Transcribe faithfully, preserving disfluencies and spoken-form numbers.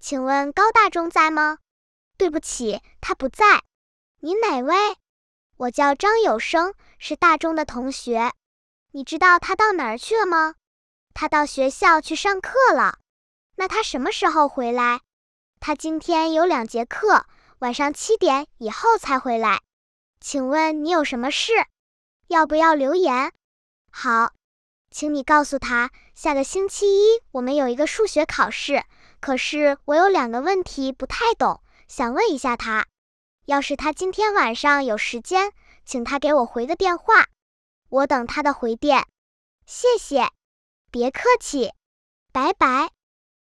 请问高大中在吗？对不起，他不在。你哪位？我叫张有生，是大中的同学。你知道他到哪儿去了吗？他到学校去上课了。那他什么时候回来？他今天有两节课，晚上七点以后才回来。请问你有什么事？要不要留言？好，请你告诉他，下个星期一我们有一个数学考试，可是我有两个问题不太懂，想问一下他。要是他今天晚上有时间，请他给我回个电话。我等他的回电。谢谢。别客气。拜拜。